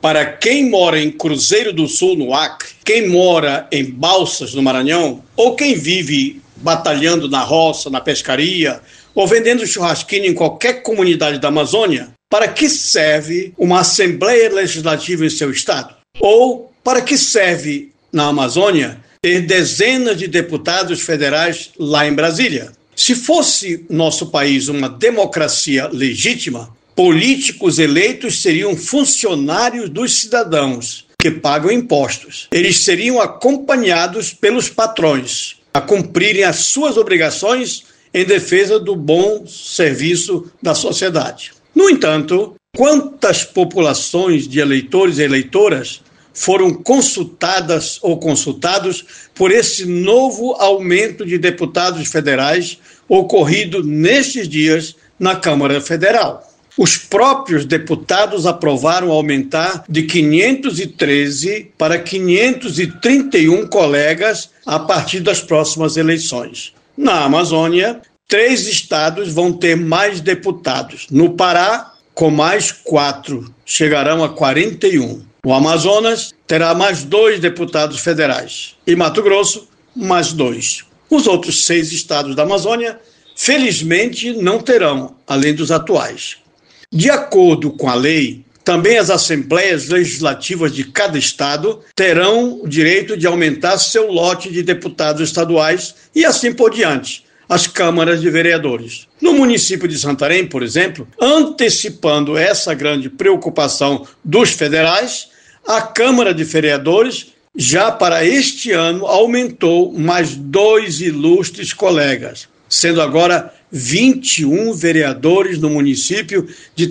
para quem mora em Cruzeiro do Sul, no Acre, quem mora em Balsas, no Maranhão, ou quem vive batalhando na roça, na pescaria, ou vendendo churrasquinho em qualquer comunidade da Amazônia, para que serve uma Assembleia Legislativa em seu estado? Ou para que serve, na Amazônia, ter dezenas de deputados federais lá em Brasília? Se fosse nosso país uma democracia legítima, políticos eleitos seriam funcionários dos cidadãos que pagam impostos. Eles seriam acompanhados pelos patrões a cumprirem as suas obrigações em defesa do bom serviço da sociedade. No entanto, quantas populações de eleitores e eleitoras foram consultadas ou consultados por esse novo aumento de deputados federais ocorrido nestes dias na Câmara Federal? Os próprios deputados aprovaram aumentar de 513 para 531 colegas a partir das próximas eleições. Na Amazônia, 3 estados vão ter mais deputados. No Pará, com mais 4, chegarão a 41. O Amazonas terá mais 2 deputados federais. E Mato Grosso, mais 2. Os outros 6 estados da Amazônia, felizmente, não terão, além dos atuais. De acordo com a lei, também as assembleias legislativas de cada estado terão o direito de aumentar seu lote de deputados estaduais e assim por diante, as câmaras de vereadores. No município de Santarém, por exemplo, antecipando essa grande preocupação dos federais, a Câmara de Vereadores já para este ano aumentou mais 2 ilustres colegas, sendo agora 21 vereadores no município de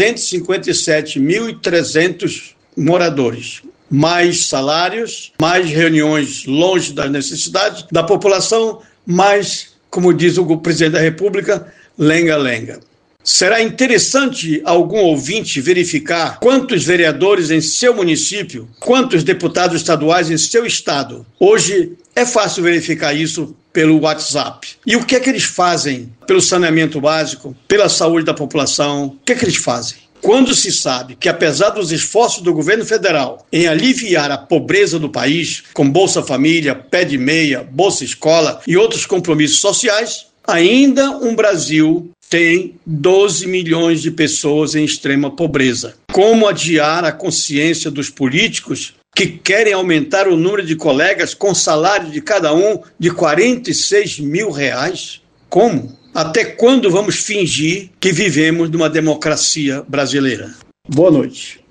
357.300 moradores. Mais salários, mais reuniões longe das necessidades da população, mais, como diz o presidente da República, lenga-lenga. Será interessante algum ouvinte verificar quantos vereadores em seu município, quantos deputados estaduais em seu estado. Hoje é fácil verificar isso pelo WhatsApp. E o que é que eles fazem pelo saneamento básico, pela saúde da população? O que é que eles fazem? Quando se sabe que, apesar dos esforços do governo federal em aliviar a pobreza do país, com Bolsa Família, Pé de Meia, Bolsa Escola e outros compromissos sociais, ainda um Brasil tem 12 milhões de pessoas em extrema pobreza. Como adiar a consciência dos políticos que querem aumentar o número de colegas com salário de cada um de R$46 mil? Como? Até quando vamos fingir que vivemos numa democracia brasileira? Boa noite.